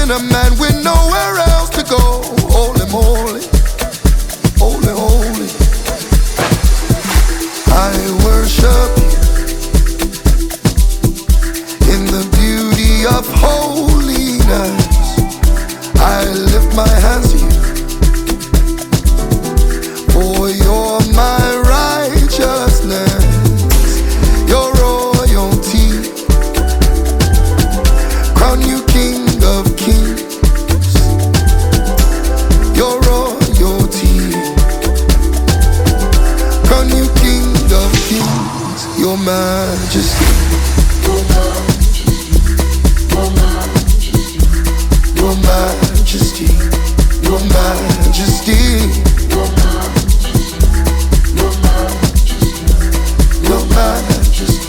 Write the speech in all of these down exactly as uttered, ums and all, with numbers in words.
sinner man with nowhere else to go. Holy moly, holy, holy. I worship you in the beauty of holiness. I lift my hands to you, for you're my righteousness, your royalty. Crown you King of Kings, your royalty. Crown you King of Kings, your majesty. Your majesty, your majesty, your majesty.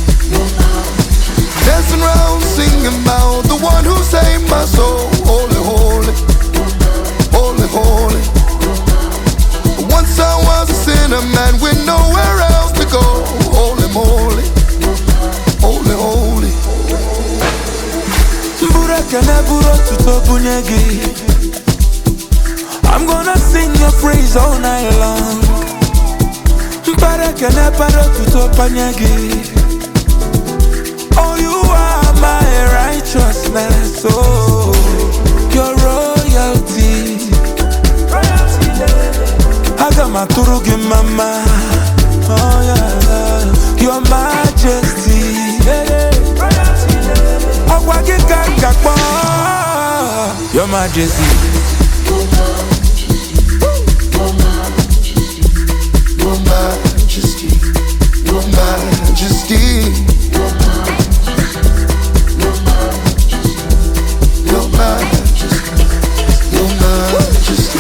Dancing round, singing about the one who saved my soul. Holy, holy, holy, holy. Once I was a sinner man with nowhere else to go. Holy, moly, holy, holy. I'm gonna sing your praise all night long. Oh, you are my righteousness, oh, your royalty. Hagamaturugim mama, oh yeah, your majesty. Your majesty. Your majesty, your majesty, your majesty, your majesty, your majesty.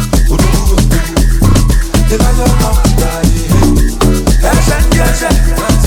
Yes,